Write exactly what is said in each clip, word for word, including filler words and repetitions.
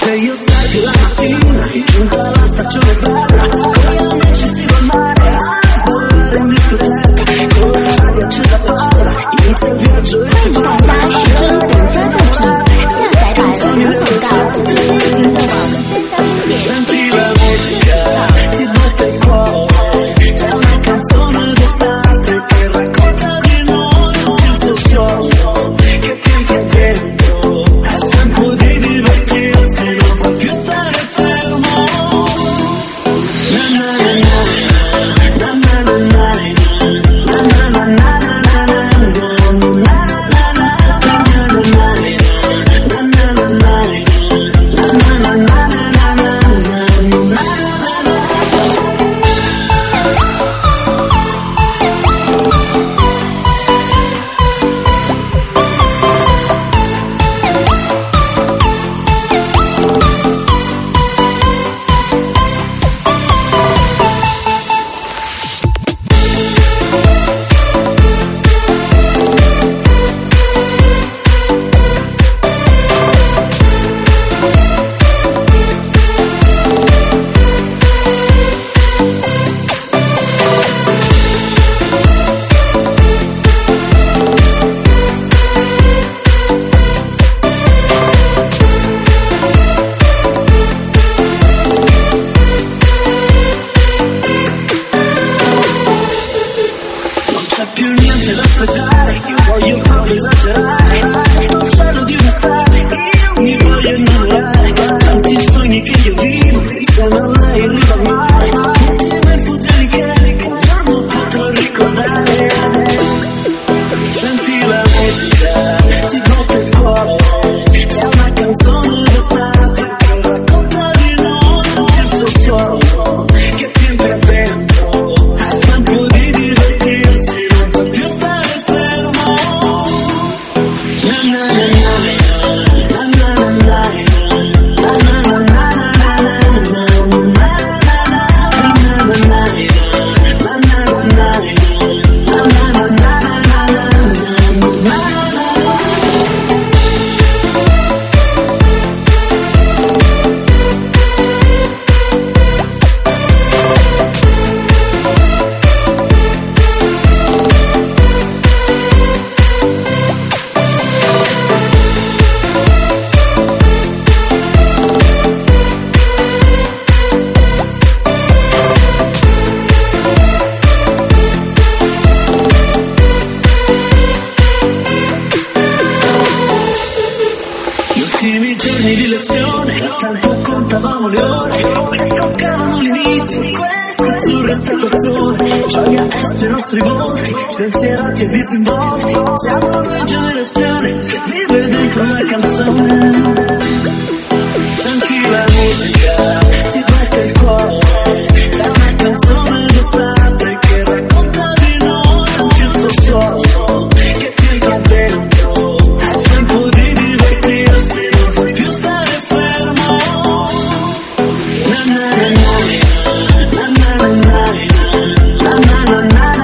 Se io starti la mattina, giunta alla stagione bella, con gli amici si va al mare, a ballare in discoteca, con la radio accesa palla, inizia il viaggio e si va. 欢迎大家使用点赞赞品下载版无广告，资讯云的网三刀线。 Senti la musica, ti batte il cuore, c'è una canzone d'estate che racconta di noi, il suo sogno che ti entra dentro, è il tempo di divertirsi, non sa più stare fermo. Na na na na, na na na na, na na na na na, spensierati e disinvolti, siamo una generazione che vive dentro una canzone. Senti la musica, ti batte il cuore, c'è una canzone d'estate che racconta di noi, il suo sogno che ti entra dentro, è il tempo di divertirsi, non sa più stare fermo. Na na na na, na na na na, na na na na.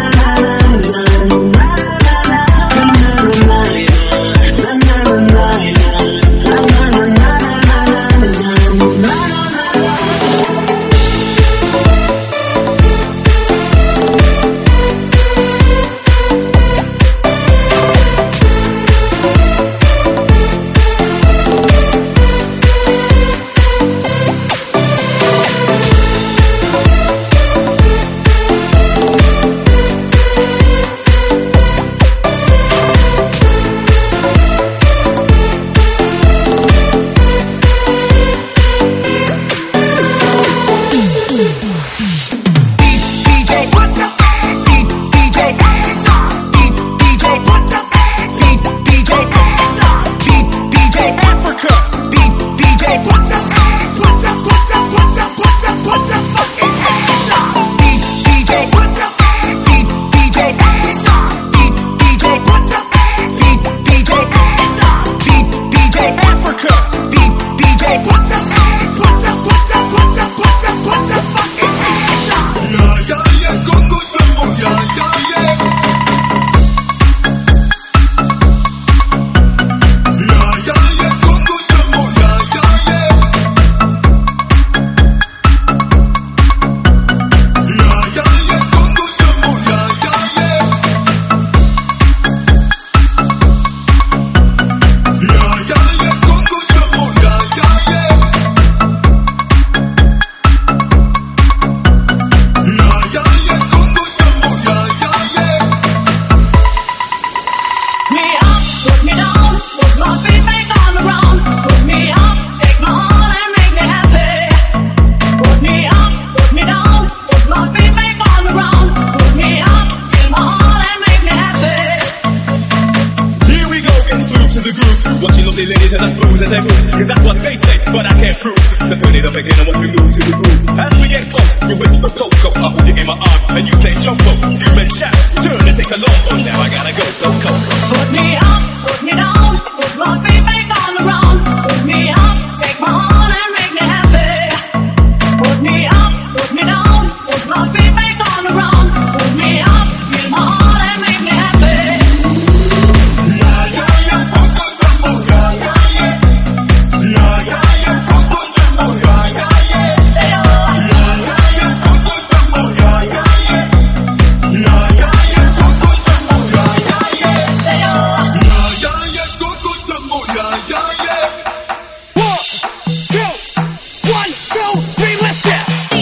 the groove. Watching lovely ladies and as smooth as they move. Yeah, that's what they say, but I can't prove. So turn it up again and watch me move to the groove. As we get close, we whistle for Coco. I hold you in my arm and you say jump up. You better shout, turn and take a long one. Now I gotta go, so come. Put me up, put me down, put my feet back on the ground. Put me up, take my hand and make me happy. Put me up, put me down, put my feet back on the ground. Put me up, feel my heart and make me happy. Yeah, yeah, yeah, Coco Jumbo, yeah, yeah, yeah. Yeah, yeah, yeah, Coco Jumbo, yeah, yeah, yeah. Yeah, yeah, yeah, Coco Jumbo, yeah, yeah, yeah. Yeah, yeah, yeah, Coco Jumbo, yeah, yeah, yeah. Yeah, yeah, yeah, Coco Jumbo, yeah, yeah, yeah. One, two, one, two, three, let's go.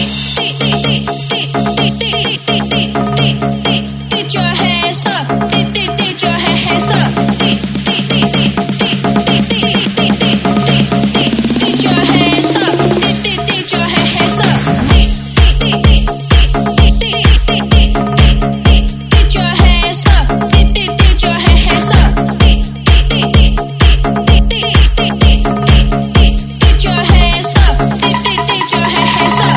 Get your hands up. Get your hands up. Get your hands up. Get your hands up. Get your hands up. Get your hands up. Get your hands up. Get your hands up.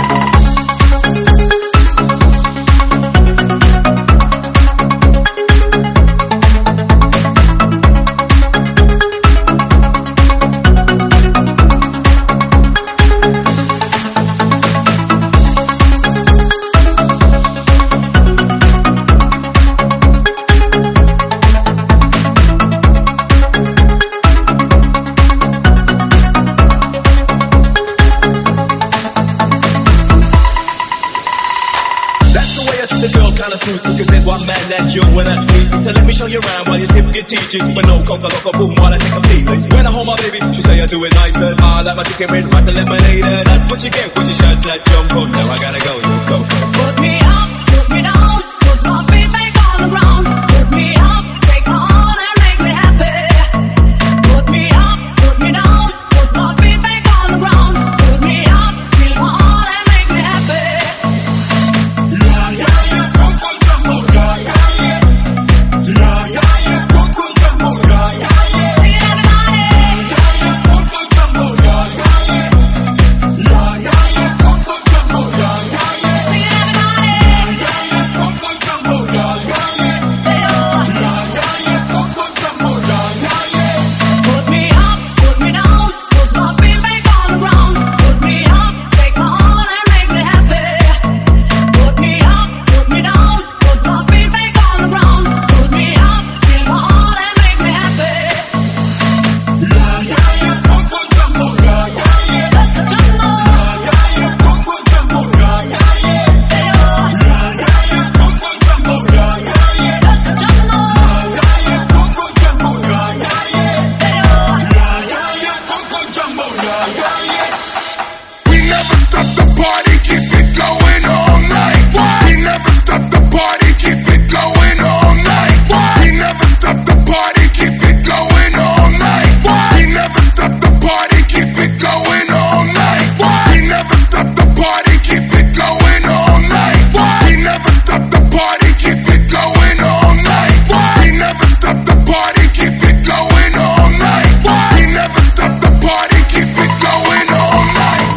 That's the way I treat the girl kinda smooth. Cause there's one man that you wanna please. So let me show you around while you skip your teaching. But no coca loco boom while I take a peek. When I hold my baby, she say I do it nicer. I like my chicken with rice and lemonade. That's what you get when you shout that jump up. Now I gotta go, you go. Put me up, put me down, put my feet back on the ground. Put me up, take my heart and make me happy. Put me up, put me down, put my feet back on the ground. Put me up, feel my heart and make me happy. Yeah, yeah, yeah, Coco Jumbo, yeah, yeah, yeah. Yeah, yeah, yeah, Coco Jumbo, yeah, yeah, yeah. Sing it everybody. Yeah, yeah, Coco Jumbo, yeah, yeah, yeah. Yeah, yeah, yeah, Coco Jumbo, yeah, yeah, yeah. Sing it everybody. Yeah, yeah, Coco Jumbo, yeah, yeah, yeah. Say oh. Yeah, yeah, yeah, Coco Jumbo, yeah, yeah, yeah. Put me up, put me down, put my feet back on the ground. Put me up, take my heart and make me happy. Put me up, put me down, put my feet back on the ground. Put me up, feel my heart and make me happy. Yeah, yeah, yeah, Coco Jumbo, yeah, yeah, yeah. Jumbo, Yeah, yeah, Coco Jumbo, yeah, yeah, yeah. say oh. Yeah, yeah, yeah, Coco Jumbo, yeah, yeah, yeah. Jumbo, Yeah, yeah, Coco Jumbo, yeah, yeah, yeah. say oh. Yeah, yeah, yeah, Coco Jumbo, yeah, yeah, yeah. We never stop the party, keep it going all night. We never stop the party, keep it going all night. We never stop the party, keep it going all night. We never stop the party, keep it going all night. We never stop the party, keep it going all night. We never stop the party, keep it going all night. We never stop the party, keep it going all night. We never stop the party, keep it going all night.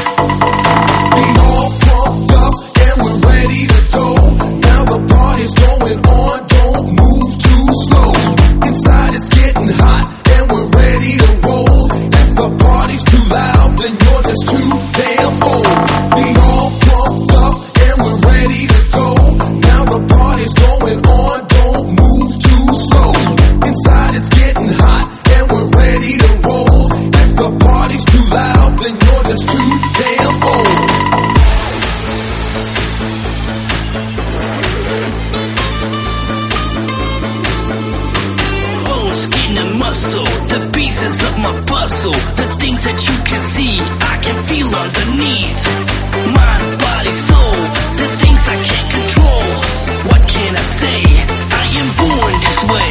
We all pumped up and we're ready to go. Now the party's going on, don't move too slow. Inside it's getting hot and we're ready to roll. If the party's too loud, then you're just too damn old. We all pumped up and we're ready to go. Now the party's going on, don't move too slow. Inside it's getting hot and we're ready to roll. If the party's too loud, then you're just too damn old. Bone, skin and muscle, the pieces of my puzzle, the things that you can see, I can feel underneath. Mind, body, soul, the things I can't control. What can I say? I am born this way.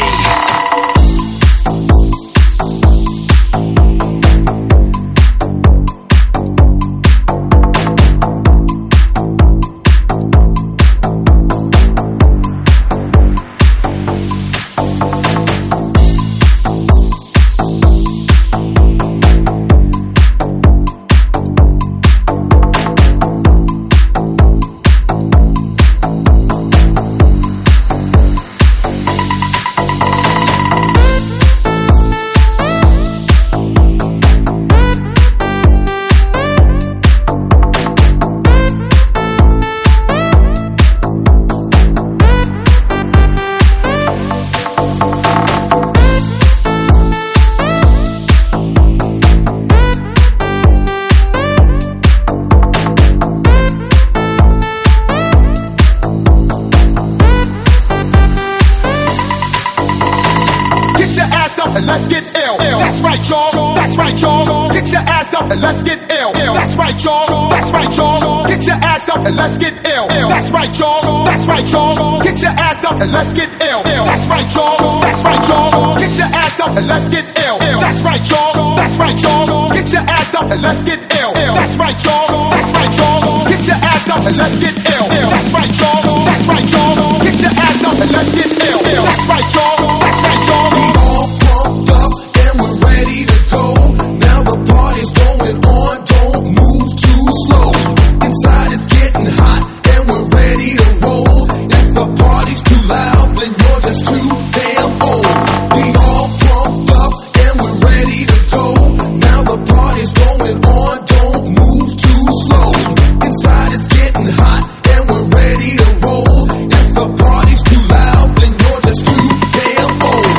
ass up and let's get ill. That's right, y'all. That's right, y'all. Get your ass up and let's get ill. That's right, y'all. That's right, y'all. Get your ass up and let's get ill. That's right, y'all. That's right, y'all. Get your ass up and let's get ill. That's right, y'all. That's right, y'all. Get your ass up and let's get ill. That's right, y'all. That's right, y'all. Get your ass up and let's get ill. That's right, y'all. That's right, y'all. Get your ass up and let's get ill. That's right, y'all. That's right, y'all. Get your ass up and let's get ill. That's right, y'all. That's right, y'all. We all pumped up and we're ready to go. Now the party's going on. Don't move too slow. Inside it's getting hot and we're ready to roll. If the party's too loud, then you're just too damn old. We all pumped up and we're ready to go. Now the party's going on. Don't move too slow. Inside it's getting hot and we're ready to roll. If the party's too loud, then you're just too damn old.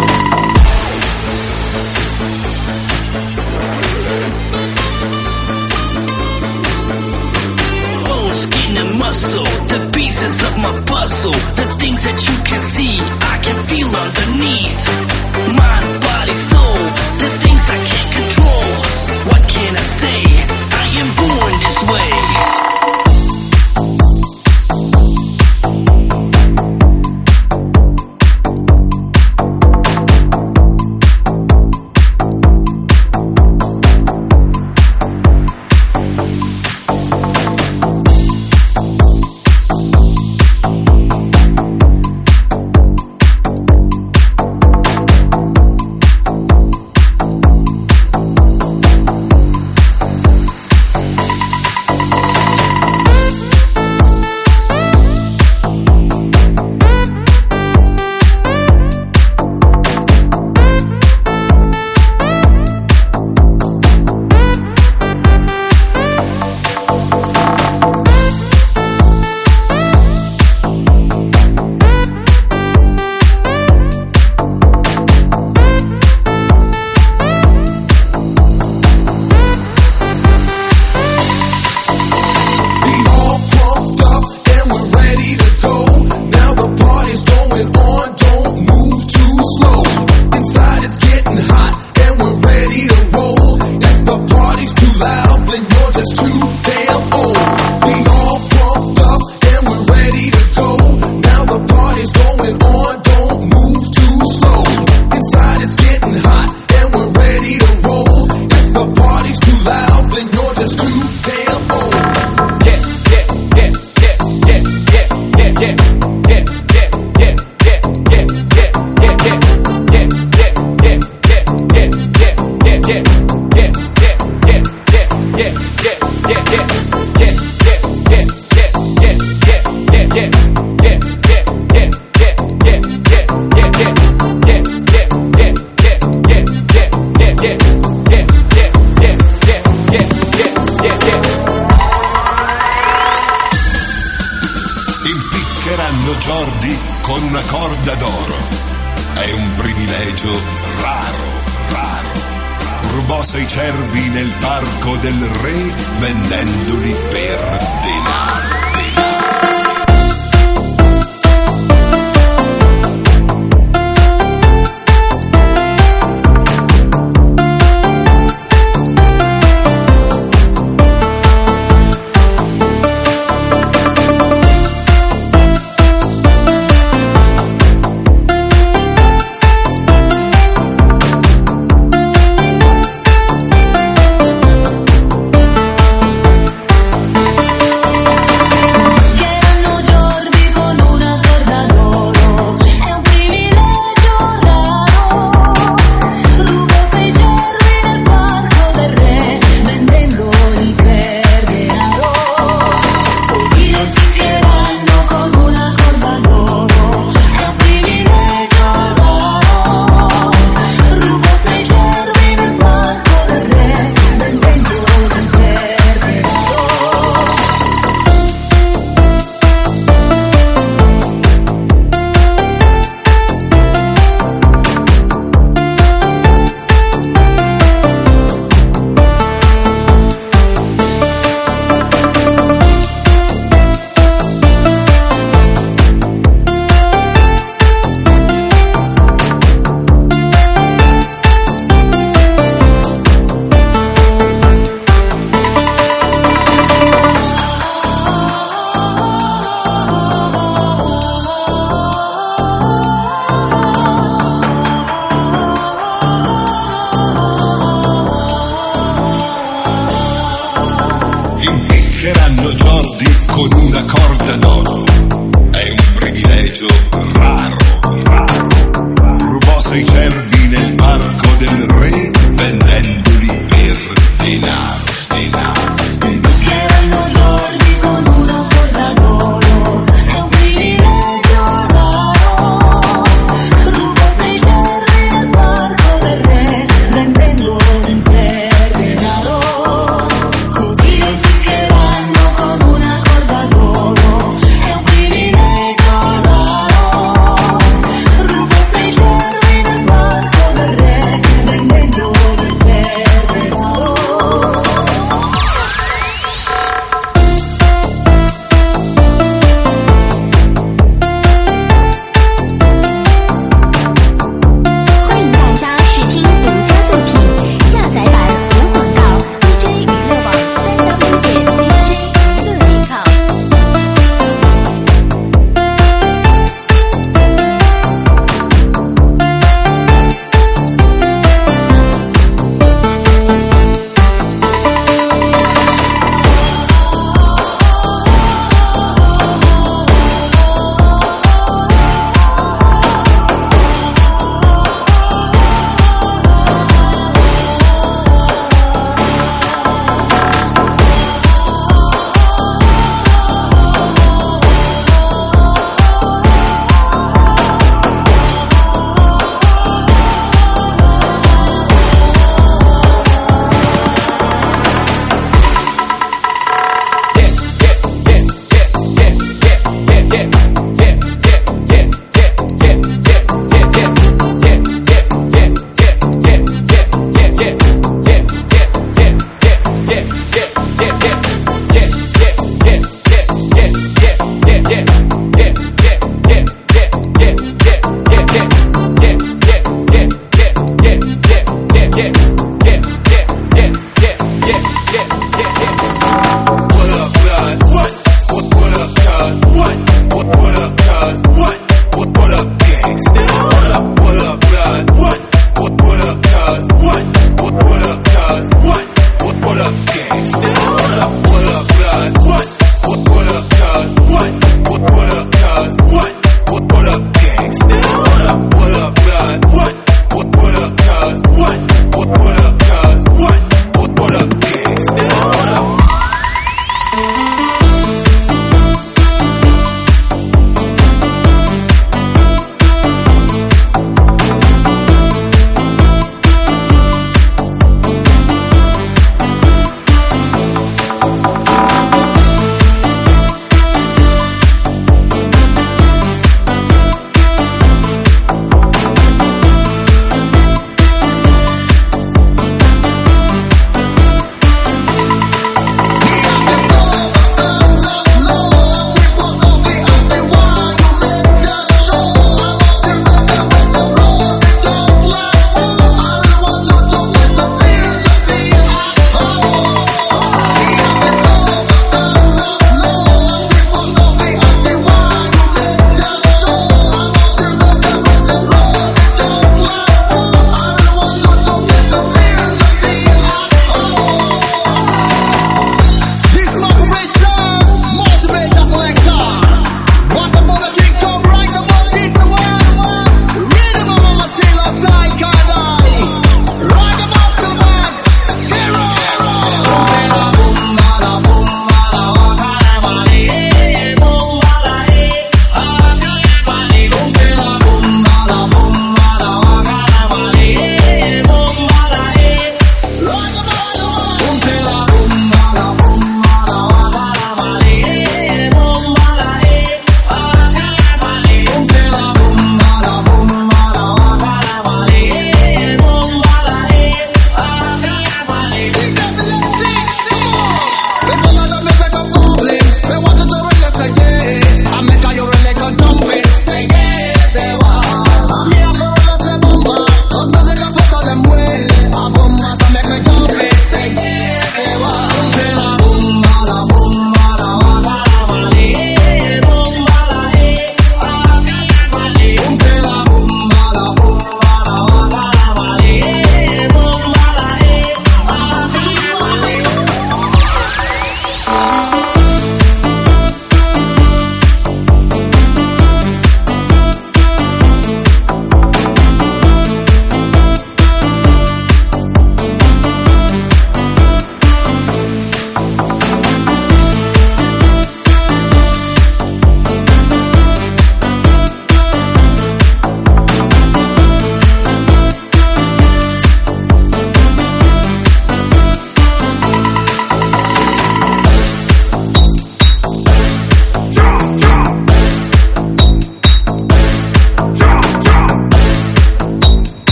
Bone, skin and muscle, the pieces of my puzzle, the things that you can see, I can feel underneath. Mind, body, soul, the things I can't control. What can I say? I am born this way. Jordi con una corda d'oro. È un privilegio raro, raro. Rubò sei cervi nel parco del re vendendoli per denaro.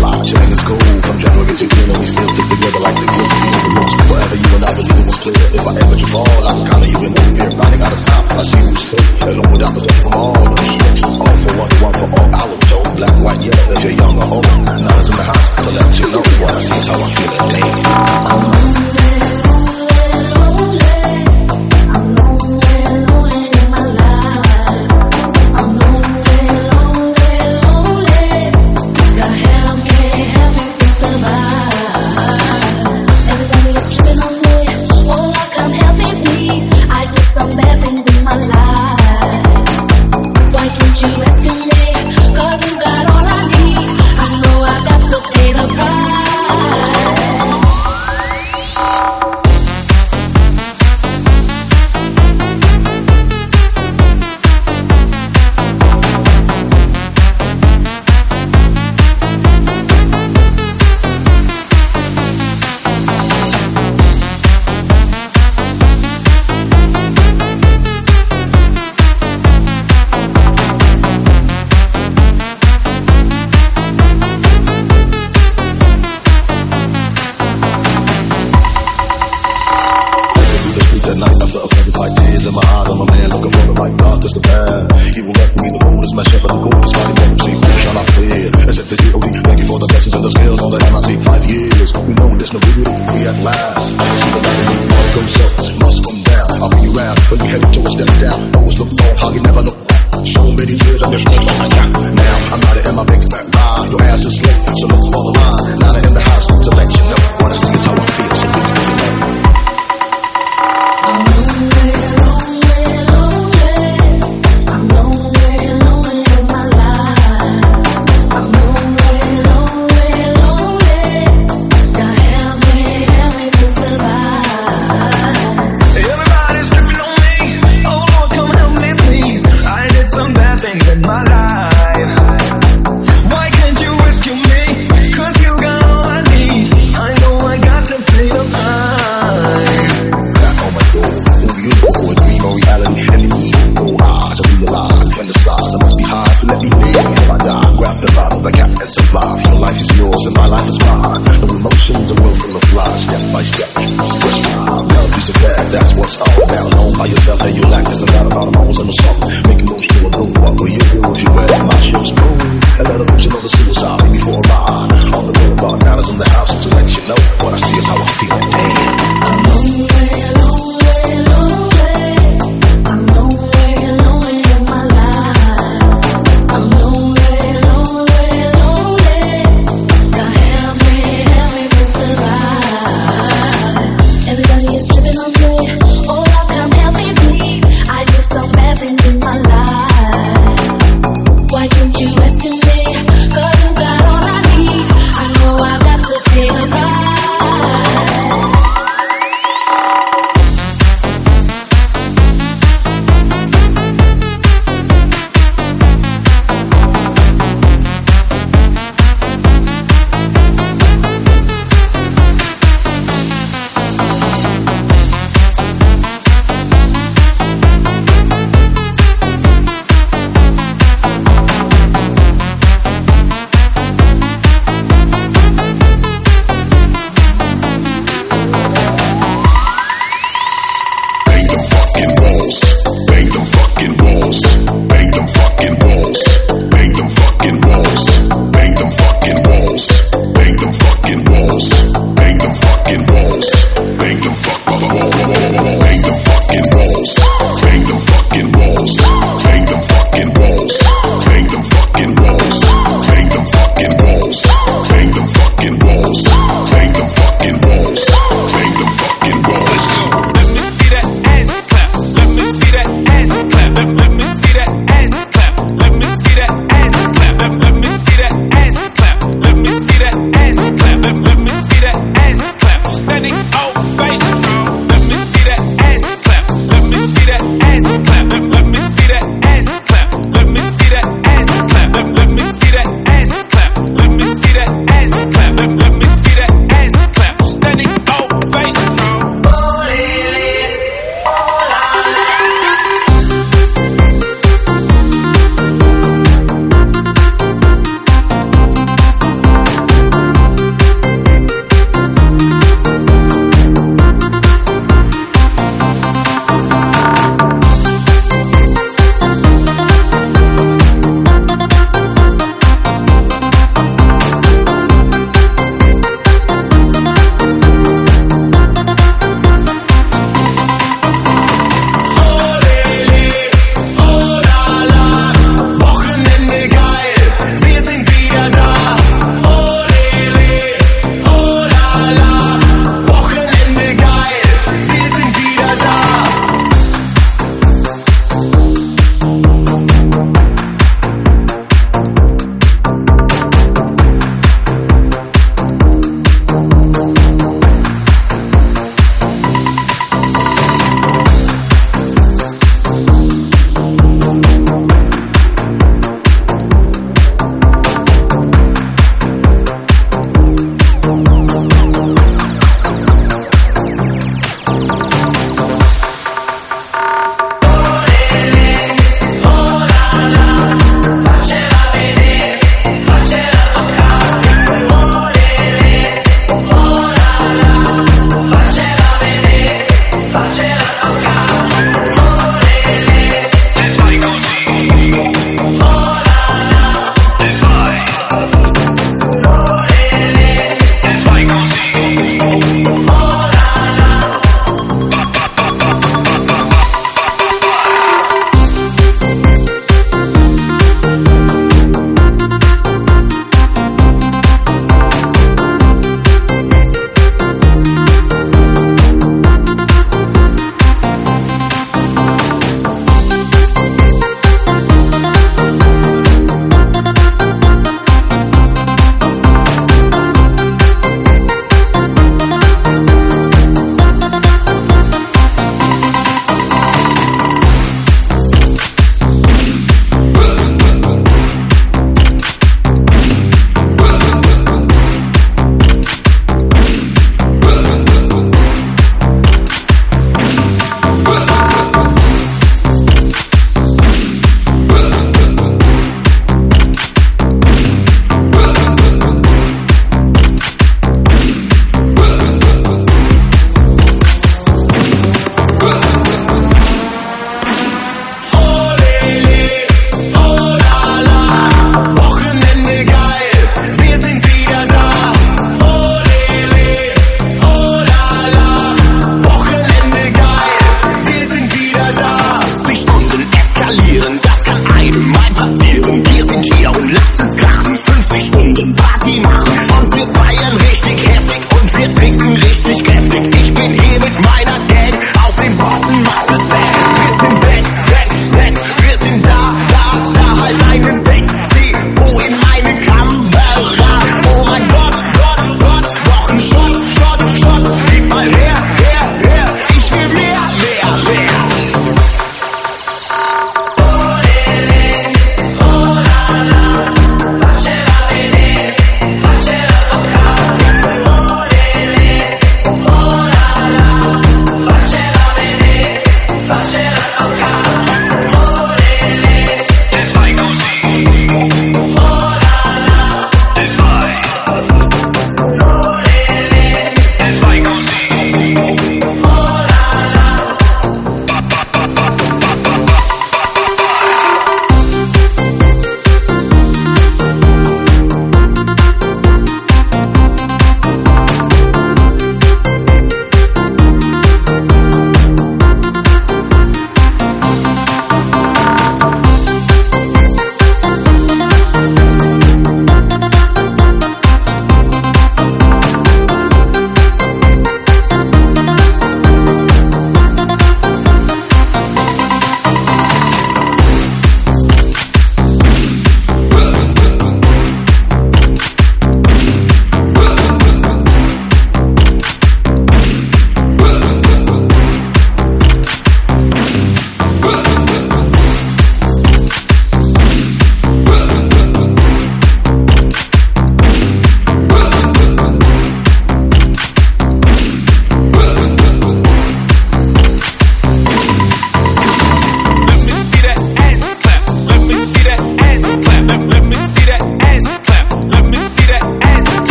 fly. Chilling in school from January to June, and we still stick together like the glue. You know the rules. Forever you and I believe it was clear. If I ever do fall, I can count on you with no fear. Running out of time, I see who's fit. Alone without the from all of the shit. All for one, one for all. I was told black, white, yellow, if you're young or old. Now it's in the house to let you know what I see is how I feel that day. Why can't you rescue me? 'Cause you got all I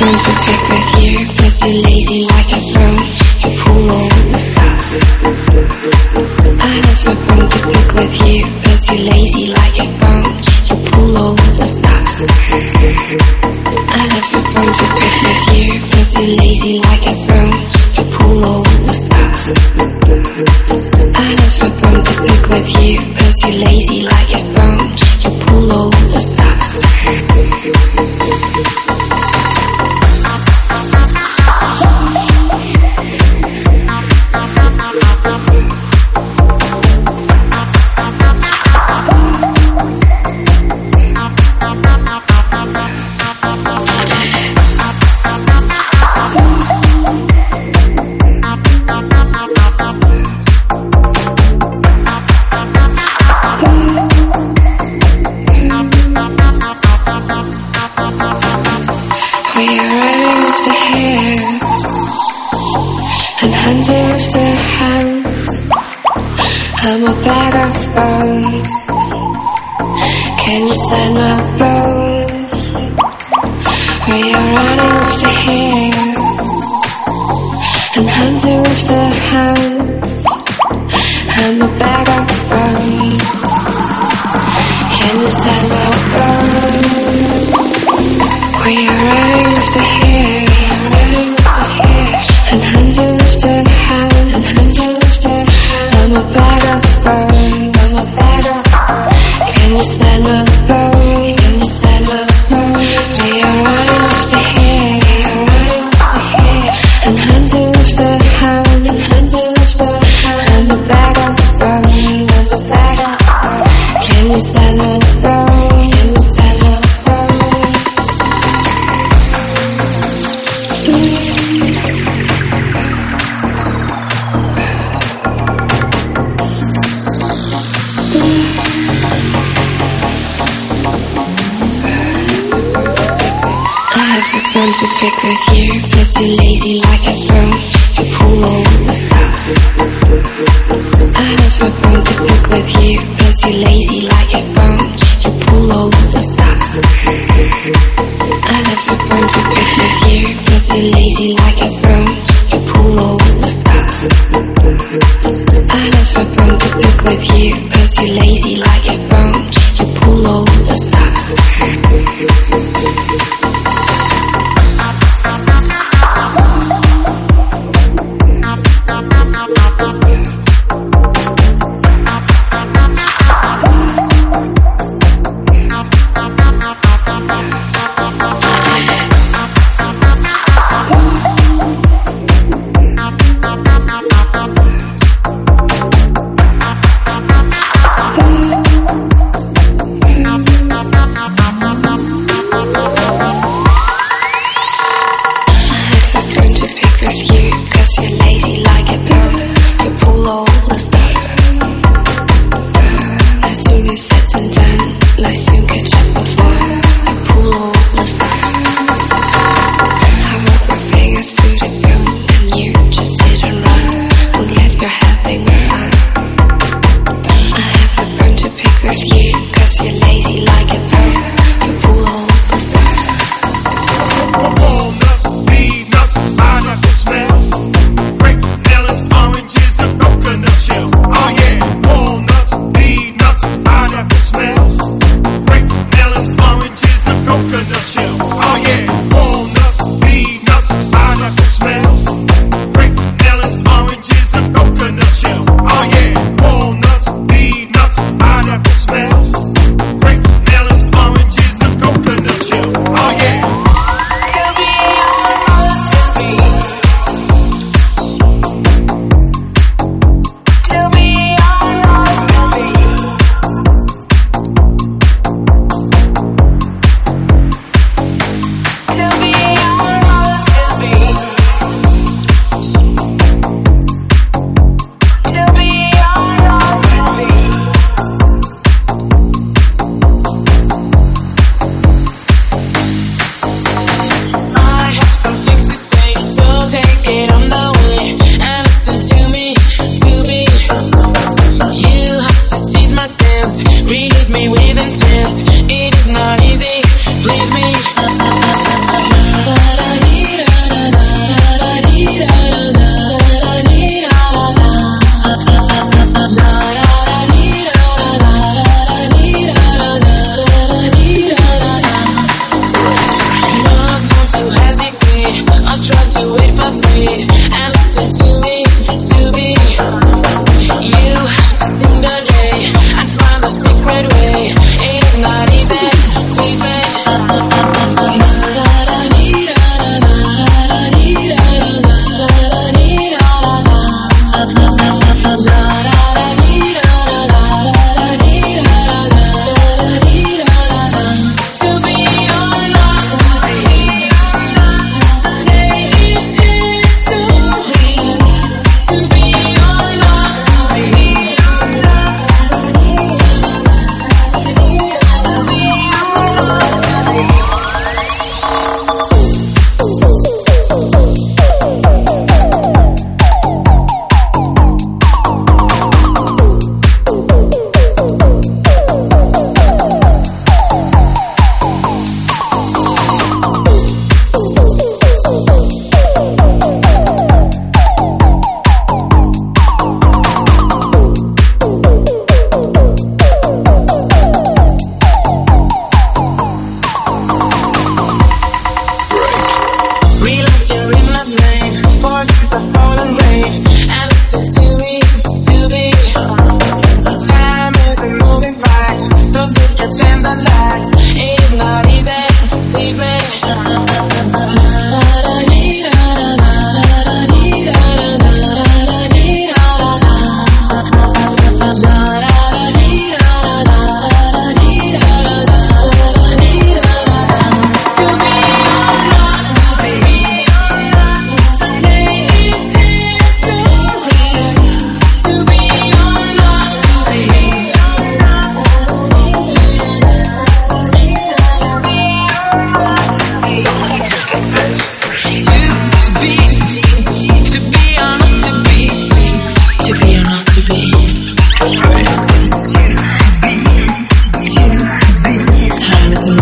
fun to pick with you, cause you're lazy like a broom. You pull all the stops. I have a bone to pick with you, cause you're lazy like a broom. You pull all the stops. I have a bone to pick with you, cause you're lazy like a broom. You pull all the stops. I have a bone to pick with you, cause you're lazy like a broom. You pull all the stops. I'm a bag of bones. Can you send my bones? We are running with the hair and hunting with the hounds. I'm a bag of bones. Can you send my bones? We are running with the hair and hunting with the hounds. And hunting with the I'm a bag of bones. I'm a bag of bones. Can you send my bones? Can you send my bones? We are running with the hair, running with the hair, and hunting with the hound, and hunting with the hound. I'm a bag of bones. I'm a bag of bones. Can you send my bones? Can you send my bones? To pick with you, cause you're lazy like a broom. You pull all the stops. I have a bone to pick with you, cause you're lazy like a broom. You pull all the stops. I have a bone to pick with you, cause you're lazy like a broom. You pull all the stops. I have a bone to pick with you, cause you're lazy like a broom. You pull all the stops.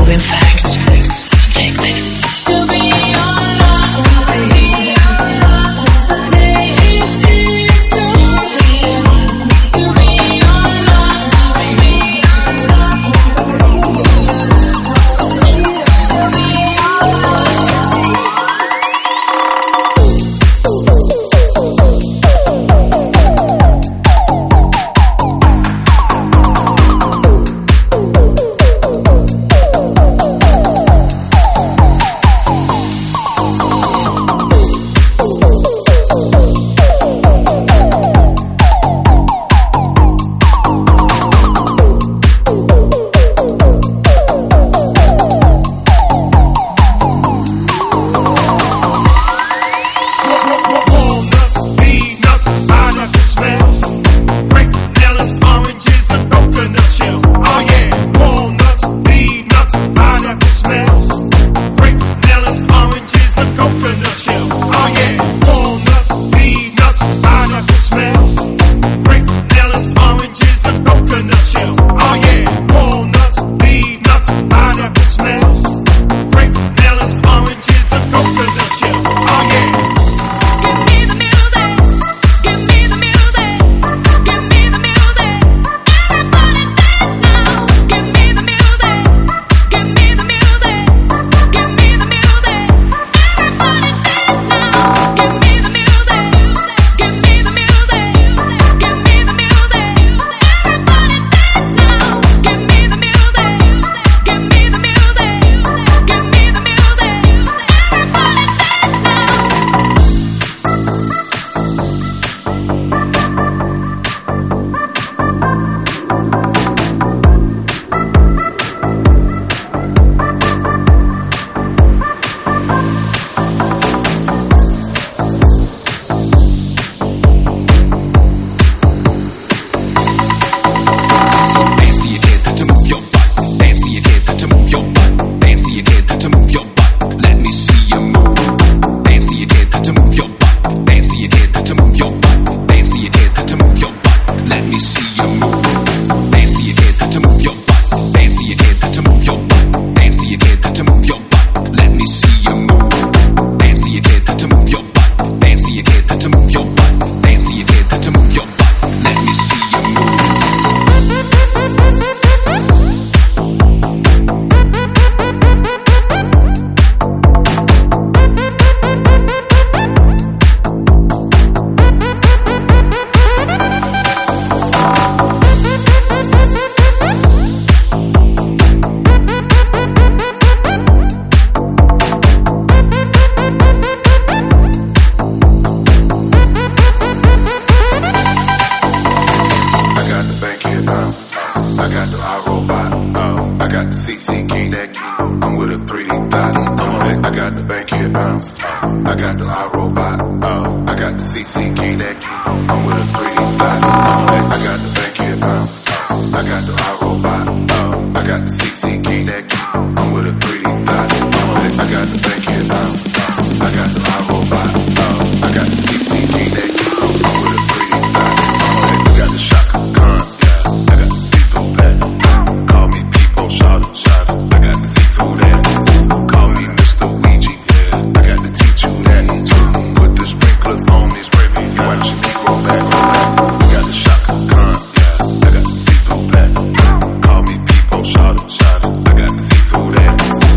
moving facts. Take this. To be your Shot it, I got to see through that.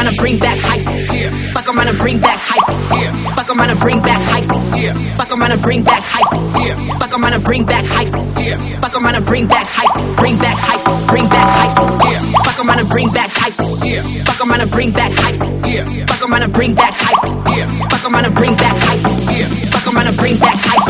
around and bring back hyphy. Fuck around and bring back hyphy. Fuck around and bring back hyphy. Fuck around and bring back hyphy. Fuck around and bring back hyphy. Fuck around and bring back hyphy. Bring back hyphy. Bring back hyphy. Fuck around and bring back hyphy. Fuck around and bring back hyphy. Fuck around and bring back hyphy. Fuck around and bring back hyphy. Fuck around and bring back hyphy.